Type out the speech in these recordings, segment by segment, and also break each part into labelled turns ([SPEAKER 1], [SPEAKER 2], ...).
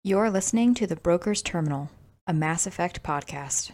[SPEAKER 1] You're listening to The Broker's Terminal, a Mass Effect podcast.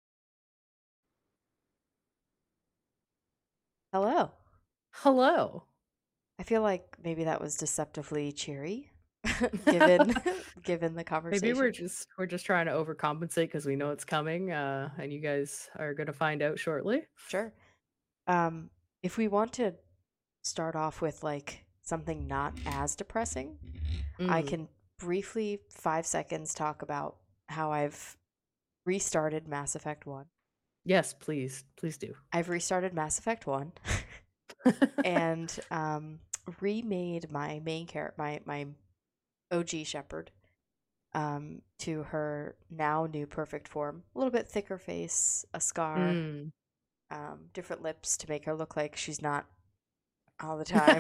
[SPEAKER 2] Hello.
[SPEAKER 3] Hello.
[SPEAKER 2] I feel like maybe that was deceptively cheery, given given the conversation.
[SPEAKER 3] Maybe we're just trying to overcompensate because we know it's coming, and you guys are gonna find out shortly.
[SPEAKER 2] Sure. If we want to start off with like something not as depressing, I can briefly 5 seconds talk about how I've restarted Mass Effect 1.
[SPEAKER 3] Yes, please do.
[SPEAKER 2] I've restarted Mass Effect 1 and remade my main character, my OG Shepard, to her now new perfect form. A little bit thicker face, a scar, different lips to make her look like she's not all the time.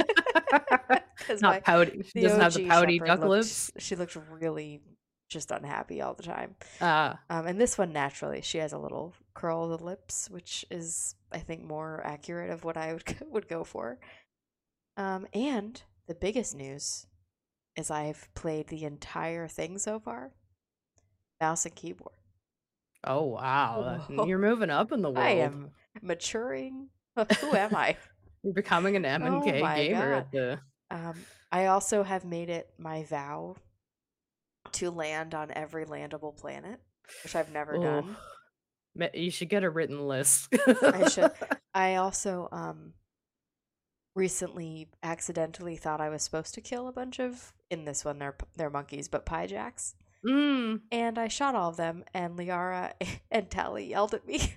[SPEAKER 3] Not pouty. She doesn't have the pouty duck lips.
[SPEAKER 2] She looked really just unhappy all the time.
[SPEAKER 3] Ah.
[SPEAKER 2] And this one, naturally, she has a little curl of the lips, which is, I think, more accurate of what I would go for. And the biggest news is I've played the entire thing so far. Mouse and keyboard.
[SPEAKER 3] Oh wow. You're moving up in the world.
[SPEAKER 2] I am maturing. Who am I?
[SPEAKER 3] You're becoming an M&K gamer at the
[SPEAKER 2] I also have made it my vow to land on every landable planet, which I've never done.
[SPEAKER 3] You should get a written list.
[SPEAKER 2] I should. I also recently accidentally thought I was supposed to kill a bunch of, in this one they're monkeys, but Pyjaks. And I shot all of them, and Liara and Tali yelled at me.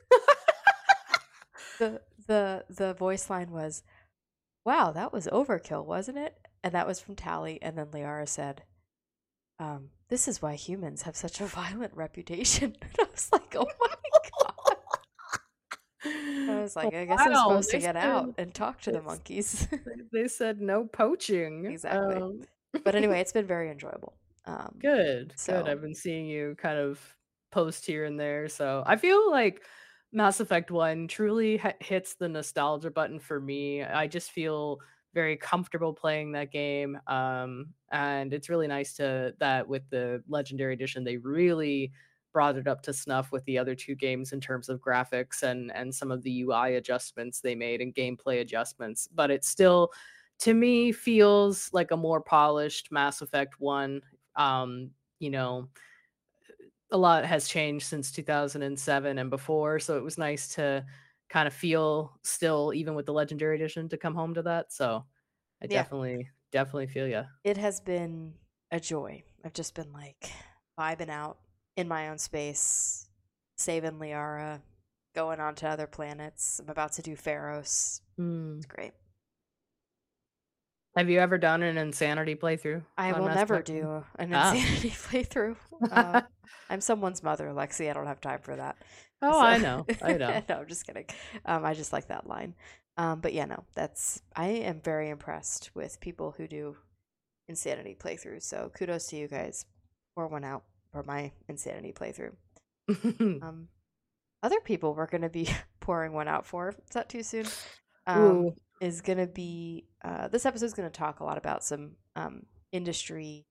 [SPEAKER 2] The voice line was, "Wow, that was overkill, wasn't it?" And that was from Tali, and then Liara said, "This is why humans have such a violent reputation." And I was like, "Oh my god." I was like, I guess I'm supposed to get out and talk to the monkeys.
[SPEAKER 3] They said no poaching.
[SPEAKER 2] Exactly. But anyway, it's been very enjoyable.
[SPEAKER 3] Good. I've been seeing you kind of post here and there, so I feel like Mass Effect 1 truly hits the nostalgia button for me. I just feel very comfortable playing that game, and it's really nice that with the Legendary Edition, they really brought it up to snuff with the other two games in terms of graphics and some of the UI adjustments they made and gameplay adjustments. But it still, to me, feels like a more polished Mass Effect 1. You know, a lot has changed since 2007 and before, so it was nice to kind of feel still, even with the Legendary Edition, to come home to that. So I definitely feel ya.
[SPEAKER 2] It has been a joy. I've just been like vibing out in my own space, saving Liara, going on to other planets. I'm about to do Pharos. It's great.
[SPEAKER 3] Have you ever done an Insanity playthrough?
[SPEAKER 2] I will never do an Insanity playthrough. I'm someone's mother, Lexi. I don't have time for that.
[SPEAKER 3] Oh, so. I know.
[SPEAKER 2] No, I'm just kidding. I just like that line. But yeah, no, I am very impressed with people who do Insanity playthroughs. So kudos to you guys. Pour one out for my Insanity playthrough. Other people we're going to be pouring one out for. Is that too soon? Is going to be this episode is going to talk a lot about some industry.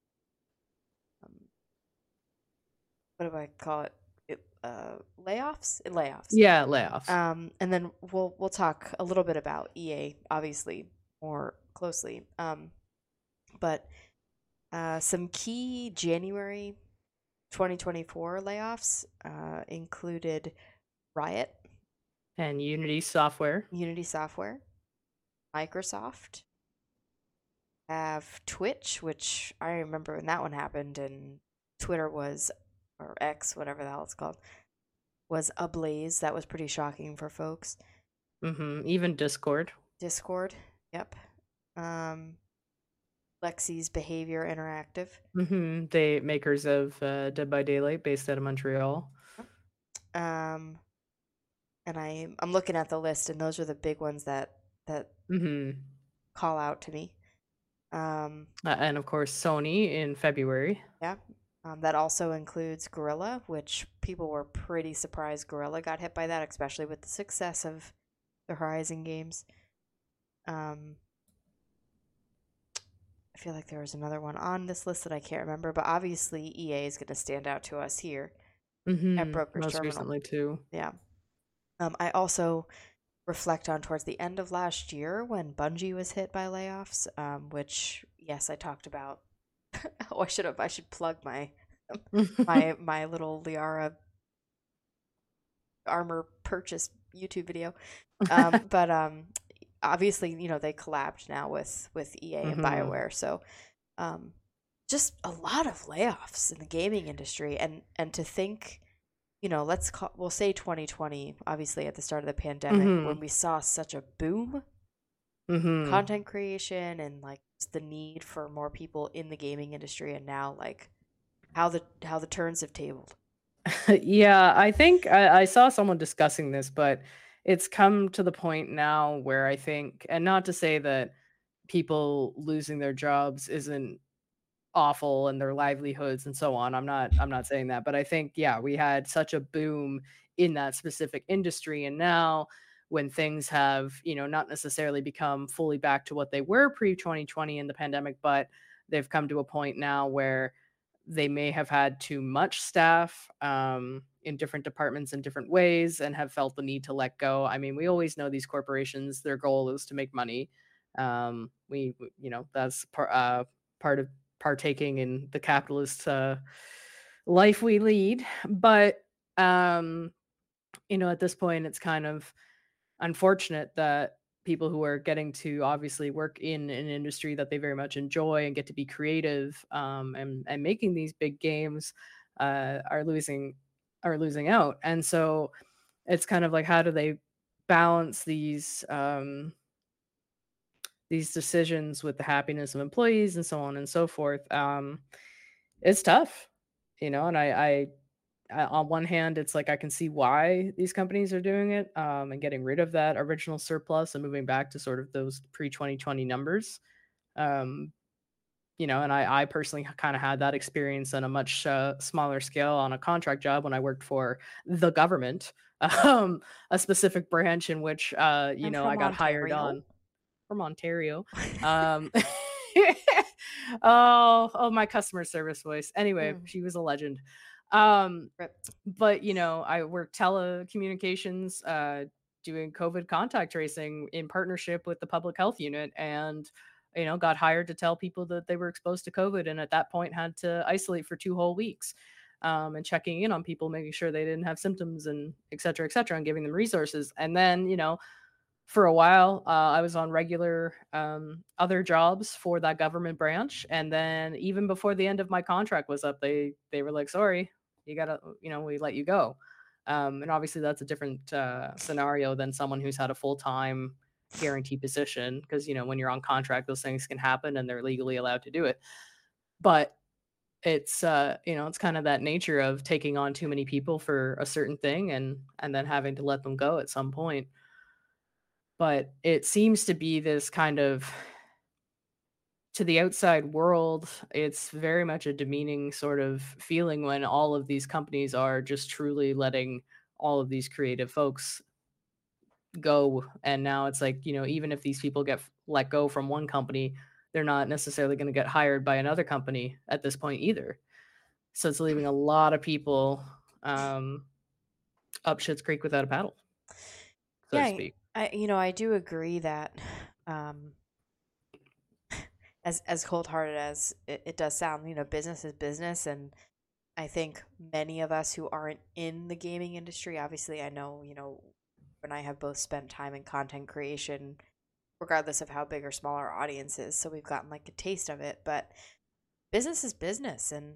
[SPEAKER 2] What do I call it? Layoffs.
[SPEAKER 3] Yeah, layoffs.
[SPEAKER 2] And then we'll talk a little bit about EA, obviously more closely. But some key January 2024 layoffs included Riot
[SPEAKER 3] and Unity Software.
[SPEAKER 2] Microsoft have Twitch, which I remember when that one happened, and Twitter was, or X, whatever the hell it's called, was ablaze. That was pretty shocking for folks.
[SPEAKER 3] Even Discord,
[SPEAKER 2] yep. Lexi's Behavior Interactive.
[SPEAKER 3] They makers of Dead by Daylight, based out of Montreal.
[SPEAKER 2] And I'm looking at the list, and those are the big ones that call out to me.
[SPEAKER 3] And of course, Sony in February.
[SPEAKER 2] Yeah. That also includes Guerrilla, which people were pretty surprised Guerrilla got hit by that, especially with the success of the Horizon games. I feel like there was another one on this list that I can't remember, but obviously EA is going to stand out to us here at Broker's
[SPEAKER 3] Most
[SPEAKER 2] Terminal.
[SPEAKER 3] recently too.
[SPEAKER 2] Yeah. I also reflect on towards the end of last year when Bungie was hit by layoffs, which yes, I talked about. Oh, I should plug my my little Liara armor purchase YouTube video. But obviously, they collabed now with EA and BioWare, so just a lot of layoffs in the gaming industry, and to think, we'll say 2020, obviously at the start of the pandemic, when we saw such a boom, content creation and like the need for more people in the gaming industry, and now like how the turns have tabled.
[SPEAKER 3] Yeah, I think I saw someone discussing this, but it's come to the point now where I think, and not to say that people losing their jobs isn't awful and their livelihoods and so on. I'm not saying that, but I think, yeah, we had such a boom in that specific industry, and now when things have, not necessarily become fully back to what they were pre-2020 in the pandemic, but they've come to a point now where they may have had too much staff in different departments in different ways and have felt the need to let go. I mean, we always know these corporations, their goal is to make money. That's part of partaking in the capitalist life we lead. But, at this point, it's kind of unfortunate that people who are getting to obviously work in an industry that they very much enjoy and get to be creative and making these big games are losing out. And so it's kind of like, how do they balance these decisions with the happiness of employees and so on and so forth? It's tough, and I on one hand, it's like I can see why these companies are doing it and getting rid of that original surplus and moving back to sort of those pre-2020 numbers. And I personally kind of had that experience on a much smaller scale on a contract job when I worked for the government, a specific branch in which, I got hired on from Ontario. Oh, my customer service voice. Anyway, she was a legend. But I worked telecommunications, doing COVID contact tracing in partnership with the public health unit, and got hired to tell people that they were exposed to COVID, and at that point had to isolate for 2 whole weeks, and checking in on people, making sure they didn't have symptoms, and et cetera, and giving them resources. And then for a while, I was on regular other jobs for that government branch, and then even before the end of my contract was up, they were like, sorry, you gotta, we let you go. And obviously that's a different scenario than someone who's had a full-time guaranteed position, because when you're on contract, those things can happen and they're legally allowed to do it. But it's it's kind of that nature of taking on too many people for a certain thing and then having to let them go at some point. But it seems to be this kind of, to the outside world, it's very much a demeaning sort of feeling when all of these companies are just truly letting all of these creative folks go. And now it's like, even if these people get let go from one company, they're not necessarily going to get hired by another company at this point either. So it's leaving a lot of people up Schitt's Creek without a paddle, so to speak.
[SPEAKER 2] I do agree that as cold-hearted as it does sound, business is business, and I think many of us who aren't in the gaming industry, obviously I know, and I have both spent time in content creation, regardless of how big or small our audience is, so we've gotten like a taste of it, but business is business, and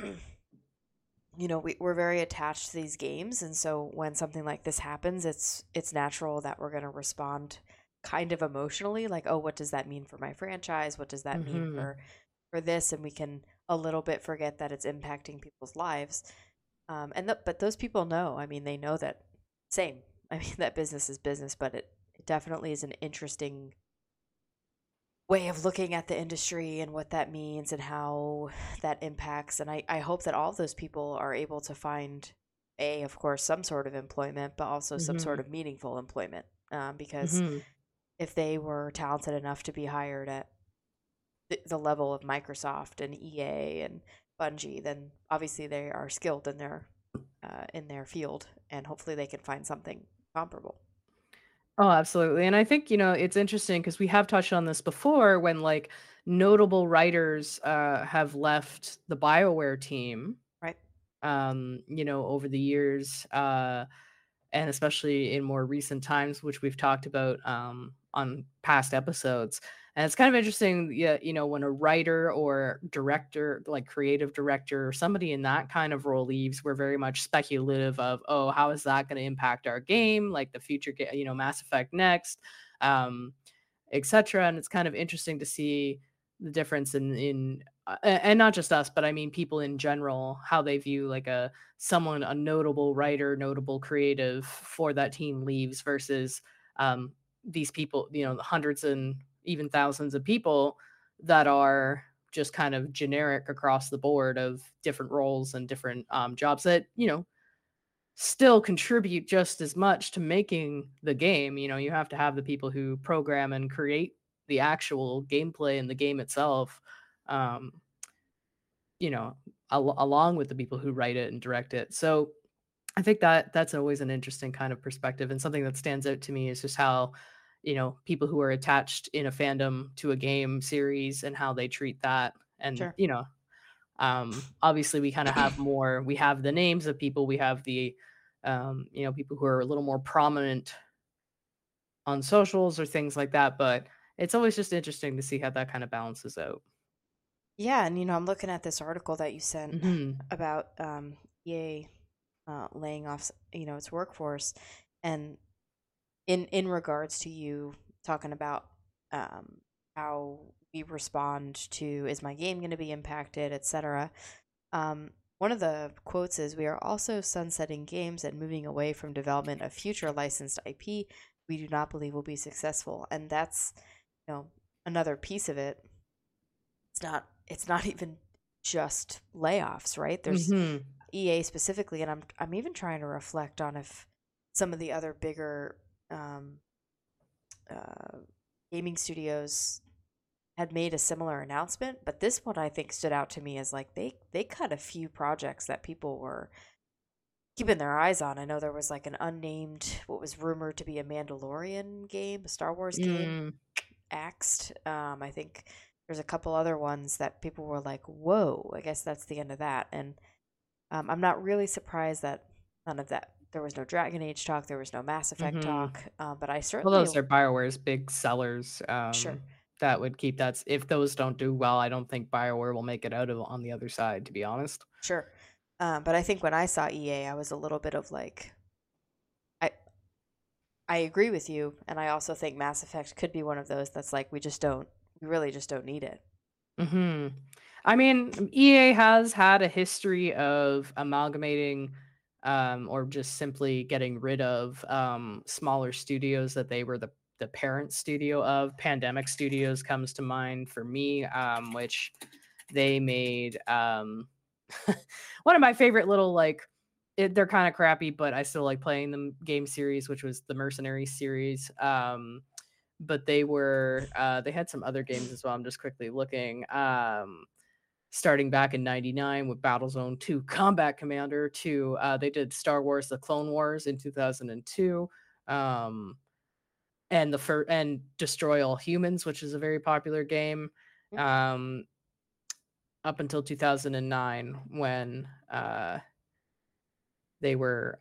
[SPEAKER 2] we're very attached to these games, and so when something like this happens, it's natural that we're going to respond kind of emotionally, like, oh, what does that mean for my franchise? What does that mean for this? And we can a little bit forget that it's impacting people's lives. But those people know, I mean, they know that that business is business, but it definitely is an interesting way of looking at the industry and what that means and how that impacts. And I hope that all of those people are able to find, of course, some sort of employment, but also some sort of meaningful employment. Because if they were talented enough to be hired at the level of Microsoft and EA and Bungie, then obviously they are skilled in their field, and hopefully they can find something comparable.
[SPEAKER 3] Oh, absolutely. And I think, it's interesting because we have touched on this before when like notable writers have left the BioWare team,
[SPEAKER 2] Right.
[SPEAKER 3] over the years, and especially in more recent times, which we've talked about on past episodes. And it's kind of interesting, yeah, when a writer or director, like creative director, or somebody in that kind of role leaves, we're very much speculative of, oh, how is that going to impact our game, like the future, Mass Effect next, etc. And it's kind of interesting to see the difference in and not just us, but I mean people in general, how they view like a notable writer, notable creative for that team leaves versus these people, hundreds and even thousands of people that are just kind of generic across the board of different roles and different jobs that, still contribute just as much to making the game. You have to have the people who program and create the actual gameplay and the game itself, um, along with the people who write it and direct it. So I think that that's always an interesting kind of perspective, and something that stands out to me is just how, people who are attached in a fandom to a game series and how they treat that. And,
[SPEAKER 2] Sure.
[SPEAKER 3] obviously we kind of have more, we have the names of people, we have the, people who are a little more prominent on socials or things like that. But it's always just interesting to see how that kind of balances out.
[SPEAKER 2] Yeah, and I'm looking at this article that you sent
[SPEAKER 3] Mm-hmm.
[SPEAKER 2] about EA laying off, its workforce, and in regards to you talking about how we respond to, is my game going to be impacted, etc. One of the quotes is, "We are also sunsetting games and moving away from development of future licensed IP we do not believe will be successful." And that's, another piece of it. It's not even just layoffs, right? There's
[SPEAKER 3] Mm-hmm.
[SPEAKER 2] EA specifically, and I'm even trying to reflect on if some of the other bigger uh, gaming studios had made a similar announcement. But this one I think stood out to me as like they cut a few projects that people were keeping their eyes on. I know there was like an unnamed, what was rumored to be a Mandalorian game, a Star Wars game, axed. I think there's a couple other ones that people were like, "Whoa!" I guess that's the end of that. And I'm not really surprised that none of that. There was no Dragon Age talk. There was no Mass Effect
[SPEAKER 3] Mm-hmm.
[SPEAKER 2] talk. But I
[SPEAKER 3] Well,
[SPEAKER 2] certainly
[SPEAKER 3] those are BioWare's big sellers.
[SPEAKER 2] sure,
[SPEAKER 3] That would keep that. If those don't do well, I don't think BioWare will make it out of on the other side, to be honest.
[SPEAKER 2] sure. But I think when I saw EA, I was a little bit of like, I I agree with you, and I also think Mass Effect could be one of those that's like we really just don't need it.
[SPEAKER 3] Mm-hmm. I mean, EA has had a history of amalgamating, or just simply getting rid of smaller studios that they were the parent studio of. Pandemic Studios comes to mind for me, which they made one of my favorite little like they're kind of crappy, but I still like playing them game series, which was the Mercenaries series. But they had some other games as well. I'm just quickly looking. Starting back in '99 with Battlezone 2 Combat Commander to they did Star Wars: The Clone Wars in 2002. And Destroy All Humans, which is a very popular game. Up until 2009 when they were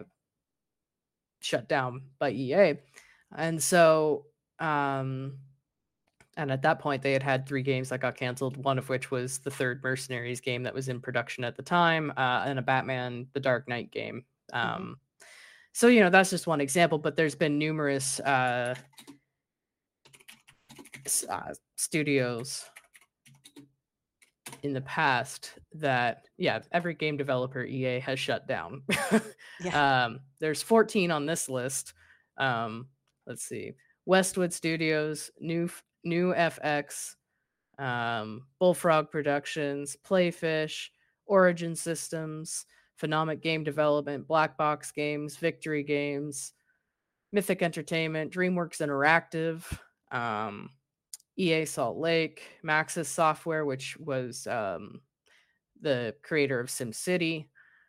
[SPEAKER 3] shut down by EA. And so, and at that point, they had 3 games that got canceled, one of which was the third Mercenaries game that was in production at the time, and a Batman The Dark Knight game. So, that's just one example, but there's been numerous studios in the past that, every game developer EA has shut down. There's 14 on this list. Let's see. Westwood Studios, New FX, Bullfrog Productions, Playfish, Origin Systems, Phenomic Game Development, Black Box Games, Victory Games, Mythic Entertainment, DreamWorks Interactive, EA Salt Lake, Maxis Software, which was the creator of SimCity,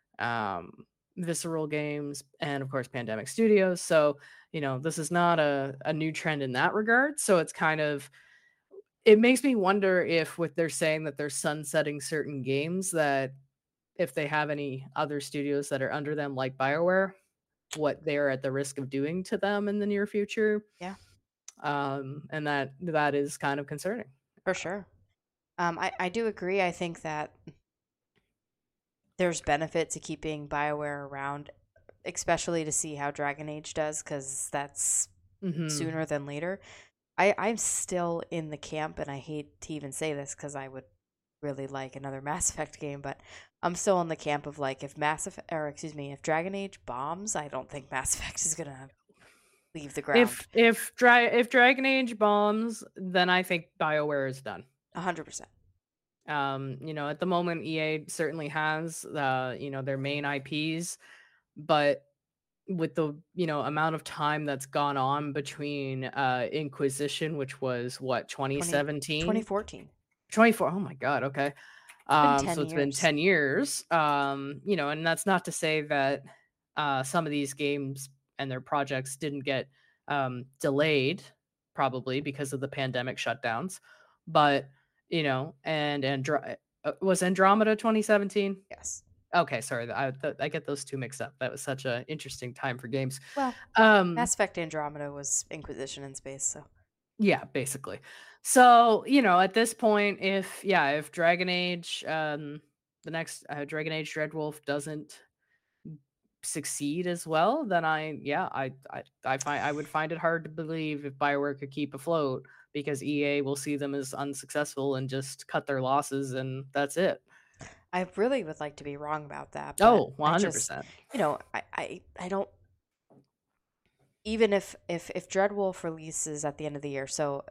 [SPEAKER 3] Visceral Games, and of course Pandemic Studios. So, this is not a new trend in that regard. So it's kind of, it makes me wonder if what they're saying that they're sunsetting certain games, that if they have any other studios that are under them like BioWare, what they're at the risk of doing to them in the near future.
[SPEAKER 2] Yeah.
[SPEAKER 3] And that is kind of concerning.
[SPEAKER 2] For sure. I do agree. I think that there's benefit to keeping BioWare around, especially to see how Dragon Age does, because that's sooner than later. I'm still in the camp, and I hate to even say this because I would really like another Mass Effect game, but I'm still in the camp of like, if Dragon Age bombs, I don't think Mass Effect is gonna leave the ground.
[SPEAKER 3] If Dragon Age bombs, then I think BioWare is done.
[SPEAKER 2] 100%.
[SPEAKER 3] At the moment, EA certainly has their main IPs, but with the amount of time that's gone on between Inquisition, which was what, 2017,
[SPEAKER 2] 2014,
[SPEAKER 3] 24. Oh my god. Okay. So it's been 10 years. And that's not to say that some of these games and their projects didn't get delayed, probably because of the pandemic shutdowns, but and was Andromeda 2017?
[SPEAKER 2] Yes.
[SPEAKER 3] Okay, sorry, I get those two mixed up. That was such an interesting time for games.
[SPEAKER 2] Well, Mass Effect Andromeda was Inquisition in space, so
[SPEAKER 3] yeah, basically. So at this point, if Dragon Age, the next Dragon Age Dreadwolf doesn't succeed as well, then I would find it hard to believe if BioWare could keep afloat, because EA will see them as unsuccessful and just cut their losses, and that's it.
[SPEAKER 2] I really would like to be wrong about that.
[SPEAKER 3] Oh, 100%.
[SPEAKER 2] I don't. Even if Dreadwolf releases at the end of the year, so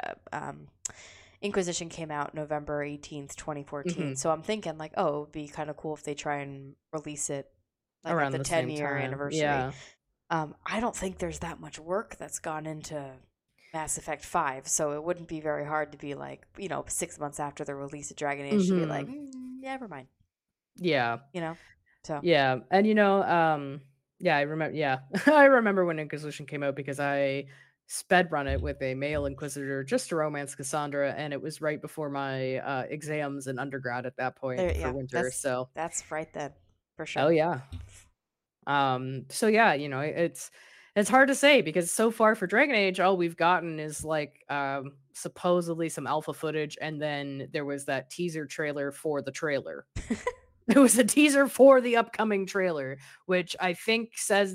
[SPEAKER 2] Inquisition came out November 18th, 2014. So I'm thinking like, oh, it would be kind of cool if they try and release it like
[SPEAKER 3] around
[SPEAKER 2] the 10-year anniversary.
[SPEAKER 3] Yeah.
[SPEAKER 2] I don't think there's that much work that's gone into Mass Effect 5, so it wouldn't be very hard to be like, 6 months after the release of Dragon Age to be like, never mind.
[SPEAKER 3] Yeah.
[SPEAKER 2] So.
[SPEAKER 3] Yeah. And I remember. Yeah, I remember when Inquisition came out because I sped run it with a male Inquisitor just to romance Cassandra, and it was right before my exams in undergrad at that point for winter. So
[SPEAKER 2] that's right then, for sure.
[SPEAKER 3] Oh yeah. So yeah, it's hard to say, because so far for Dragon Age, all we've gotten is like supposedly some alpha footage, and then there was that teaser trailer for the trailer. There was a teaser for the upcoming trailer, which I think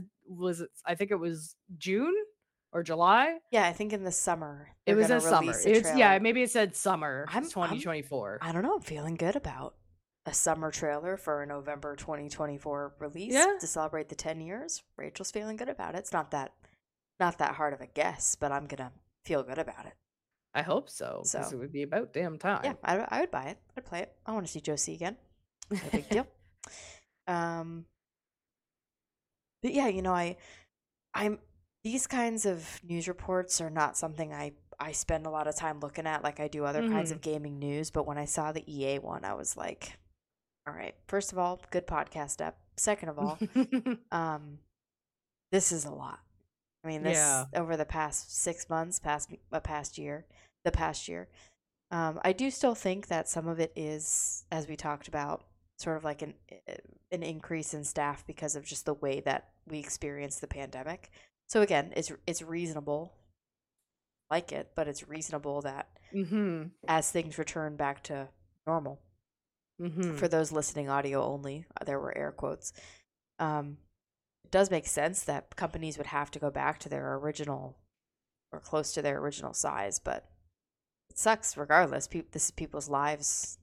[SPEAKER 3] it was June or July.
[SPEAKER 2] Yeah, I think in the summer.
[SPEAKER 3] It was a summer. Maybe it said summer 2024.
[SPEAKER 2] I don't know. I'm feeling good about a summer trailer for a November 2024 release to celebrate the 10 years. Rachel's feeling good about it. It's not that hard of a guess, but I'm gonna feel good about it.
[SPEAKER 3] I hope so, because it would be about damn time.
[SPEAKER 2] Yeah, I would buy it. I'd play it. I want to see Josie again. No big deal. But yeah, I'm these kinds of news reports are not something I spend a lot of time looking at like I do other kinds of gaming news. But when I saw the EA one, I was like, all right, first of all, good podcast app. Second of all, this is a lot. I mean, this over the past 6 months, the past year, I do still think that some of it is, as we talked about, sort of like an increase in staff because of just the way that we experienced the pandemic. So again, it's reasonable, like it, but it's reasonable that as things return back to normal, for those listening audio only, there were air quotes. It does make sense that companies would have to go back to their original or close to their original size, but it sucks regardless. This is people's lives.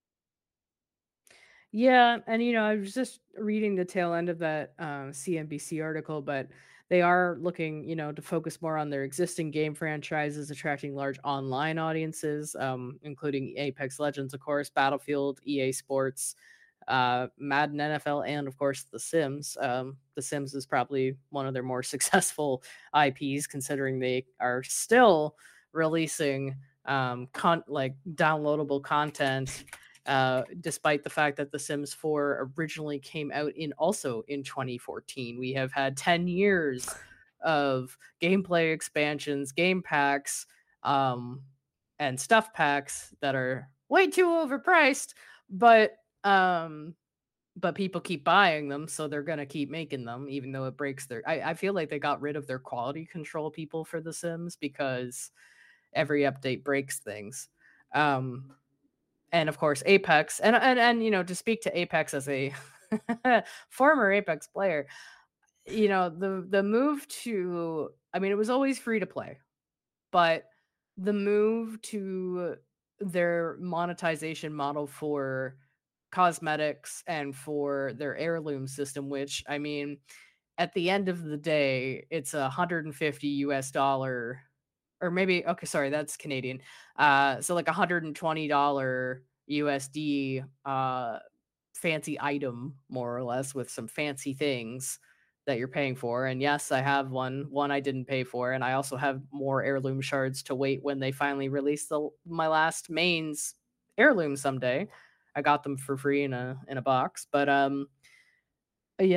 [SPEAKER 3] Yeah, and I was just reading the tail end of that CNBC article, but they are looking, to focus more on their existing game franchises, attracting large online audiences, including Apex Legends, of course, Battlefield, EA Sports, Madden NFL, and of course The Sims. The Sims is probably one of their more successful IPs, considering they are still releasing like downloadable content, despite the fact that The Sims 4 originally came out also in 2014. We have had 10 years of gameplay expansions, game packs, and stuff packs that are way too overpriced, but people keep buying them, so they're gonna keep making them, even though it breaks their. I feel like they got rid of their quality control people for The Sims because every update breaks things. And of course, Apex, and to speak to Apex as a former Apex player, the move to, I mean, it was always free to play, but the move to their monetization model for cosmetics and for their heirloom system, which, I mean, at the end of the day, it's $150, or maybe, okay, sorry, that's Canadian. So like $120 USD fancy item, more or less, with some fancy things that you're paying for. And yes, I have one I didn't pay for, and I also have more heirloom shards to wait when they finally release my last mains heirloom someday. I got them for free in a box, but they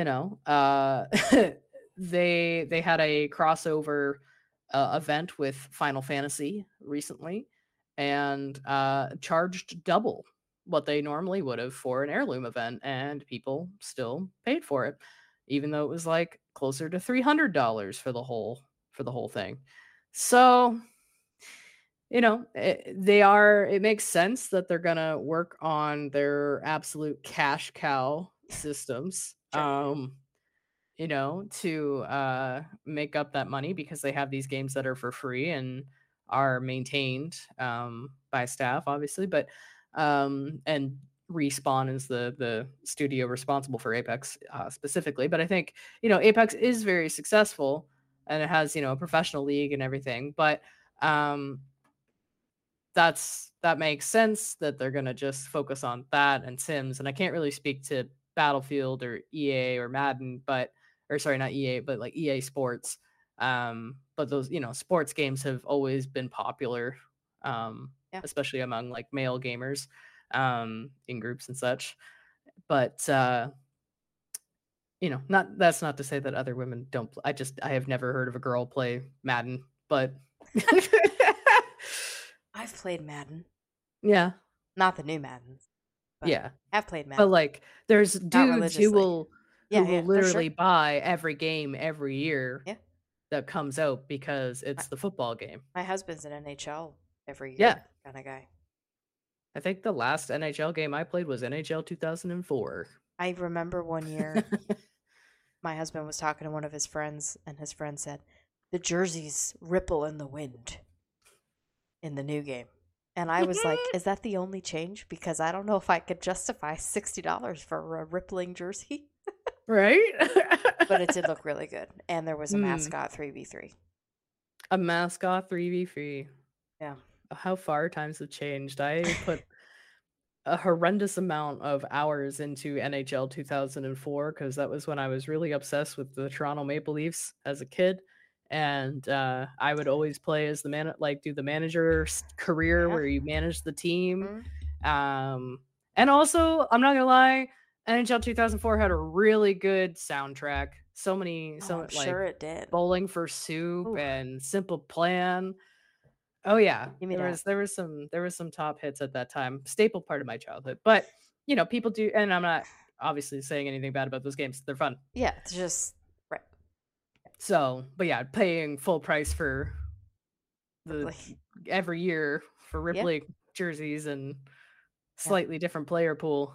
[SPEAKER 3] had a crossover event with Final Fantasy recently, and charged double what they normally would have for an heirloom event, and people still paid for it, even though it was like closer to $300 for the whole thing. So, it makes sense that they're gonna work on their absolute cash cow systems. Sure. To make up that money, because they have these games that are for free and are maintained by staff, obviously, but and Respawn is the studio responsible for Apex specifically. But I think Apex is very successful, and it has a professional league and everything, but that makes sense that they're gonna just focus on that and Sims. And I can't really speak to Battlefield or EA or Madden, or sorry, not EA, but like EA Sports. But those, sports games have always been popular, especially among like male gamers, in groups and such. But that's not to say that other women don't. I have never heard of a girl play Madden, but
[SPEAKER 2] I've played Madden.
[SPEAKER 3] Yeah.
[SPEAKER 2] Not the new Maddens.
[SPEAKER 3] Yeah.
[SPEAKER 2] I've played Madden.
[SPEAKER 3] But like, there's dudes who will literally
[SPEAKER 2] sure.
[SPEAKER 3] buy every game every year
[SPEAKER 2] Yeah.
[SPEAKER 3] that comes out because it's the football game.
[SPEAKER 2] My husband's an NHL every year kind of guy.
[SPEAKER 3] I think the last NHL game I played was NHL 2004.
[SPEAKER 2] I remember one year my husband was talking to one of his friends, and his friend said, "The jerseys ripple in the wind in the new game." And I was like, is that the only change? Because I don't know if I could justify $60 for a rippling jersey.
[SPEAKER 3] Right?
[SPEAKER 2] But it did look really good. And there was a mascot 3v3.
[SPEAKER 3] A mascot 3v3.
[SPEAKER 2] Yeah.
[SPEAKER 3] How far times have changed. I put a horrendous amount of hours into NHL 2004 because that was when I was really obsessed with the Toronto Maple Leafs as a kid. And I would always play as do the manager career where you manage the team. Mm-hmm. And also, I'm not gonna lie, NHL 2004 had a really good soundtrack. I'm sure it did. Bowling for Soup and Simple Plan. Oh yeah, there was some top hits at that time. Staple part of my childhood. But people do, and I'm not obviously saying anything bad about those games. They're fun.
[SPEAKER 2] Yeah, it's just right.
[SPEAKER 3] So, but yeah, paying full price for every year for Ripley jerseys and slightly different player pool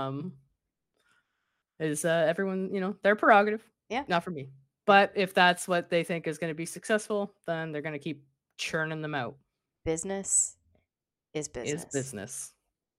[SPEAKER 3] is everyone, their prerogative.
[SPEAKER 2] Yeah.
[SPEAKER 3] Not for me. But if that's what they think is going to be successful, then they're going to keep churning them out.
[SPEAKER 2] Business is business.
[SPEAKER 3] Is business.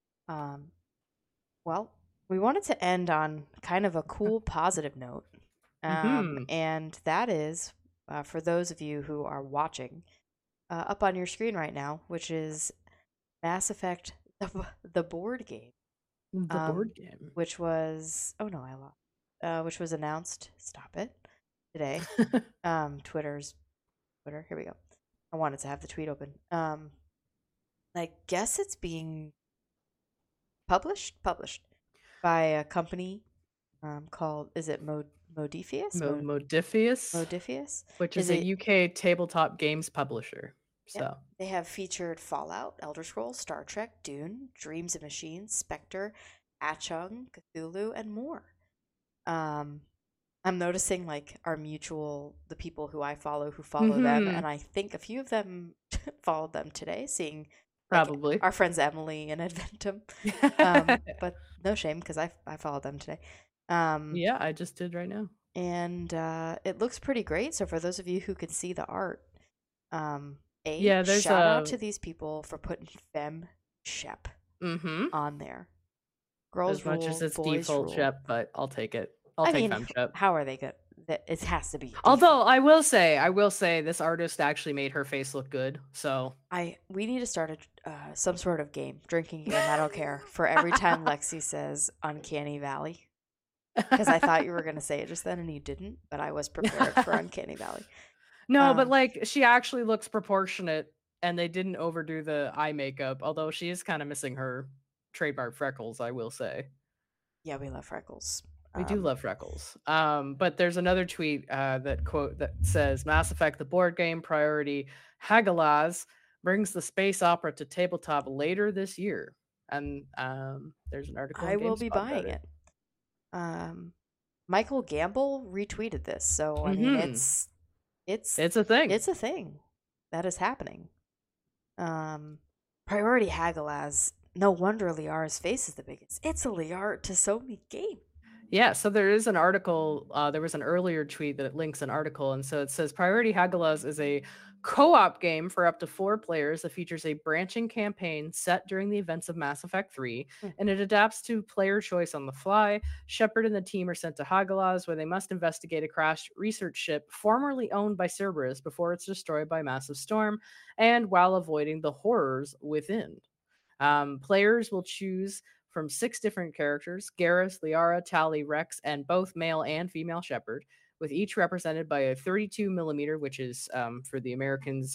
[SPEAKER 2] Well, we wanted to end on kind of a cool, positive note. And that is, for those of you who are watching, up on your screen right now, which is Mass Effect, the board game.
[SPEAKER 3] The board game.
[SPEAKER 2] Which was, oh no, I lost. Which was announced, stop it, today. Twitter, here we go. I wanted to have the tweet open. I guess it's being published by a company called, is it Modiphius?
[SPEAKER 3] Modiphius, which is a UK tabletop games publisher. So
[SPEAKER 2] they have featured Fallout, Elder Scrolls, Star Trek, Dune, Dreams of Machines, Spectre, Achung, Cthulhu, and more. I'm noticing like the people who I follow who follow them, and I think a few of them followed them today, seeing
[SPEAKER 3] probably
[SPEAKER 2] our friends Emily and Adventum. But no shame because I followed them today.
[SPEAKER 3] Yeah, I just did right now,
[SPEAKER 2] and it looks pretty great. So for those of you who can see the art,
[SPEAKER 3] there's
[SPEAKER 2] shout out to these people for putting Fem Shep on there. Girls
[SPEAKER 3] as much
[SPEAKER 2] rule,
[SPEAKER 3] as it's
[SPEAKER 2] boys
[SPEAKER 3] default
[SPEAKER 2] rule.
[SPEAKER 3] Shep, but I'll take it. I mean, Fem Shep.
[SPEAKER 2] How are they good? It has to be.
[SPEAKER 3] Although I will say this artist actually made her face look good. So
[SPEAKER 2] we need to start some sort of drinking game. I don't care, for every time Lexi says Uncanny Valley, because I thought you were gonna say it just then and you didn't, but I was prepared for Uncanny Valley.
[SPEAKER 3] No, but like she actually looks proportionate, and they didn't overdo the eye makeup. Although she is kind of missing her trademark freckles, I will say.
[SPEAKER 2] Yeah, we love freckles.
[SPEAKER 3] We do love freckles. But there's another tweet that says Mass Effect, the board game priority, Hagalaz brings the space opera to tabletop later this year. And there's an article.
[SPEAKER 2] I will be buying it. Michael Gamble retweeted this, so I mean it's
[SPEAKER 3] a thing.
[SPEAKER 2] It's a thing that is happening. Priority Hagalaz. No wonder Liara's face is the biggest. It's a Liara Tassoni game.
[SPEAKER 3] Yeah, so there is an article. There was an earlier tweet that links an article, and so it says Priority Hagalaz is a co-op game for up to 4 players that features a branching campaign set during the events of Mass Effect 3, and it adapts to player choice on the fly. Shepard and the team are sent to Hagalaz, where they must investigate a crashed research ship formerly owned by Cerberus before it's destroyed by a massive storm, and while avoiding the horrors within. Players will choose from 6 different characters: Garrus, Liara, Tali, Rex, and both male and female Shepard, with each represented by a 32 millimeter, which is for the Americans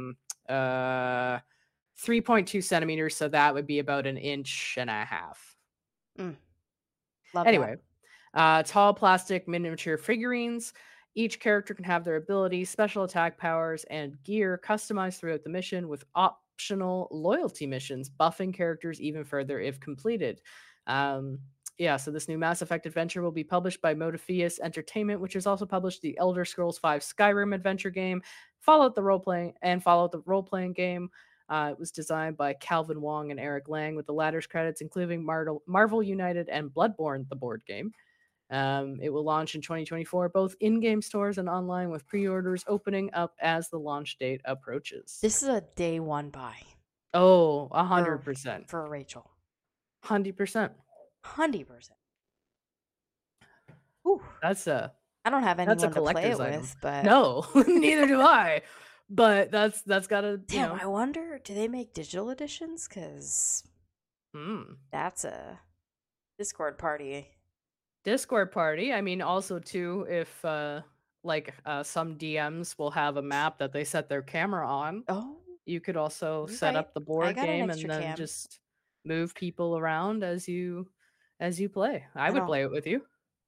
[SPEAKER 3] 3.2 centimeters, so that would be about 1.5 inches. Anyway, tall plastic miniature figurines. Each character can have their abilities, special attack powers, and gear customized throughout the mission, with optional loyalty missions buffing characters even further if completed. So this new Mass Effect adventure will be published by Modiphius Entertainment, which has also published the Elder Scrolls V Skyrim adventure game, Fallout the role-playing game. It was designed by Calvin Wong and Eric Lang, with the latter's credits including Marvel United and Bloodborne, the board game. It will launch in 2024, both in-game stores and online, with pre-orders opening up as the launch date approaches.
[SPEAKER 2] This is a day one buy.
[SPEAKER 3] Oh, 100%.
[SPEAKER 2] For Rachel.
[SPEAKER 3] 100%.
[SPEAKER 2] 100%.
[SPEAKER 3] Ooh. I
[SPEAKER 2] don't have anyone to play it with, but...
[SPEAKER 3] No, neither do I. But that's gotta...
[SPEAKER 2] Damn, I wonder, do they make digital editions? Because that's a Discord party.
[SPEAKER 3] I mean, also too, if some DMs will have a map that they set their camera on.
[SPEAKER 2] Oh,
[SPEAKER 3] you could also set up the board game and then just move people around as you play. I would play it with you.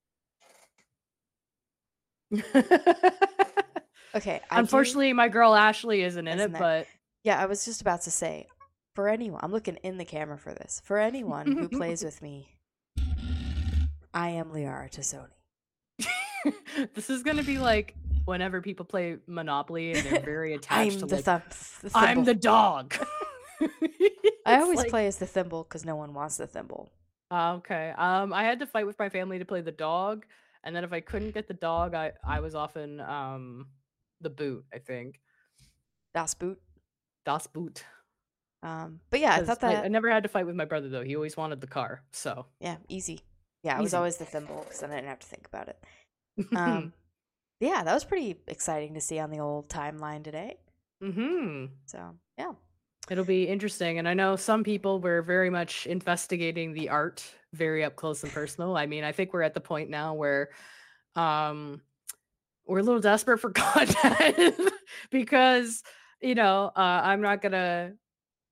[SPEAKER 2] Okay.
[SPEAKER 3] Unfortunately, my girl Ashley isn't in it, but
[SPEAKER 2] yeah, I was just about to say, for anyone, I'm looking in the camera for this. For anyone who plays with me, I am Liara Tassoni.
[SPEAKER 3] This is going to be like whenever people play Monopoly and they're very attached to
[SPEAKER 2] the
[SPEAKER 3] I'm the dog.
[SPEAKER 2] I always play as the thimble because no one wants the thimble.
[SPEAKER 3] Okay. I had to fight with my family to play the dog, and then if I couldn't get the dog, I was often the boot, I think.
[SPEAKER 2] Das Boot.
[SPEAKER 3] But
[SPEAKER 2] yeah, I thought that
[SPEAKER 3] I never had to fight with my brother though. He always wanted the car, so
[SPEAKER 2] yeah, easy. Yeah, I was always the thimble because then I didn't have to think about it. Yeah, that was pretty exciting to see on the old timeline today. So, yeah.
[SPEAKER 3] It'll be interesting. And I know some people were very much investigating the art very up close and personal. I mean, I think we're at the point now where we're a little desperate for content because, I'm not going to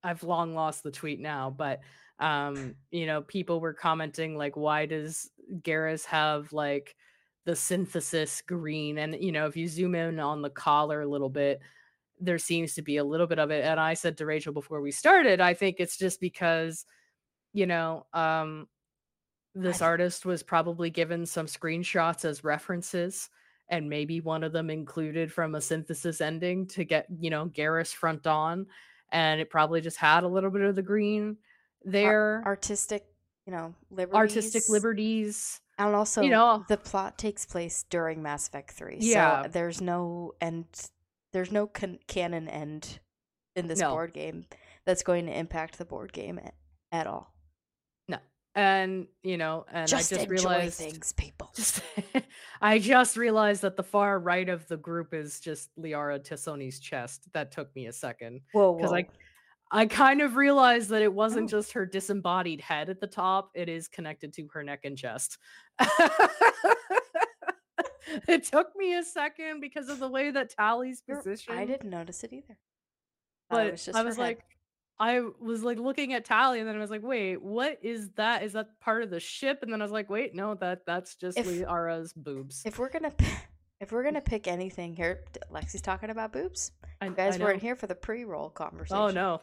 [SPEAKER 3] I've long lost the tweet now, but you know, people were commenting like, why does Garrus have like the synthesis green? And you know, if you zoom in on the collar a little bit, there seems to be a little bit of it. And I said to Rachel before we started, I think it's just because, you know, this artist was probably given some screenshots as references, and maybe one of them included from a synthesis ending to get, you know, Garrus front on, and it probably just had a little bit of the green there.
[SPEAKER 2] Artistic, you know,
[SPEAKER 3] liberties.
[SPEAKER 2] And also,
[SPEAKER 3] you know,
[SPEAKER 2] the plot takes place during Mass Effect 3.
[SPEAKER 3] Yeah.
[SPEAKER 2] So there's no end, there's no canon end in this board game that's going to impact the board game at all.
[SPEAKER 3] No. And, you know, and
[SPEAKER 2] just
[SPEAKER 3] I just realized
[SPEAKER 2] things, people.
[SPEAKER 3] I just realized that the far right of the group is just Liara T'Soni's chest. That took me a second.
[SPEAKER 2] Whoa.
[SPEAKER 3] Because I kind of realized that it wasn't just her disembodied head at the top. It is connected to her neck and chest. It took me a second because of the way that Tally's positioned.
[SPEAKER 2] I didn't notice it either.
[SPEAKER 3] But I was like looking at Tally, and then I was like, wait, what is that? Is that part of the ship? And then I was like, wait, no, that's just Liara's boobs.
[SPEAKER 2] If we're gonna pick anything here, Lexi's talking about boobs. You guys weren't here for the pre-roll conversation.
[SPEAKER 3] Oh no.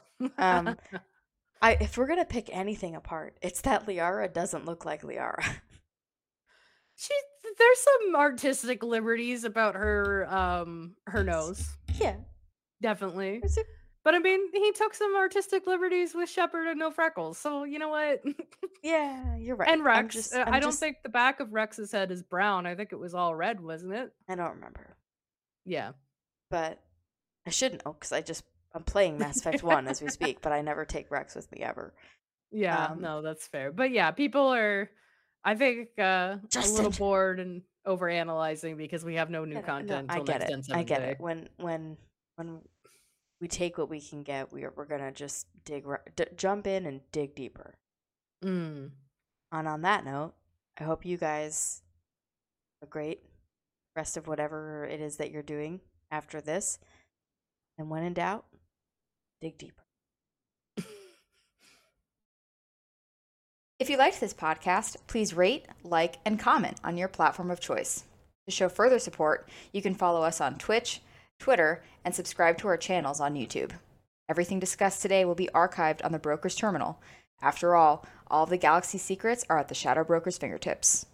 [SPEAKER 2] If we're gonna pick anything apart, it's that Liara doesn't look like Liara.
[SPEAKER 3] There's some artistic liberties about her her nose.
[SPEAKER 2] Yeah,
[SPEAKER 3] definitely. But I mean, he took some artistic liberties with Shepard and no freckles, so you know what?
[SPEAKER 2] Yeah, you're right.
[SPEAKER 3] And Rex. I don't think the back of Rex's head is brown. I think it was all red, wasn't it?
[SPEAKER 2] I don't remember.
[SPEAKER 3] Yeah,
[SPEAKER 2] but I should know because I'm playing Mass Effect 1 as we speak, but I never take Rex with me ever.
[SPEAKER 3] Yeah, no, that's fair. But yeah, people are, I think, a little bored and overanalyzing because we have no new content until next 10/7
[SPEAKER 2] I get it. When we take what we can get, we're gonna just jump in and dig deeper. And on that note, I hope you guys have a great rest of whatever it is that you're doing after this. And when in doubt, dig deeper.
[SPEAKER 1] If you liked this podcast, please rate, like, and comment on your platform of choice. To show further support, you can follow us on Twitch, Twitter, and subscribe to our channels on YouTube. Everything discussed today will be archived on the Broker's Terminal. After all of the Galaxy secrets are at the Shadow Broker's fingertips.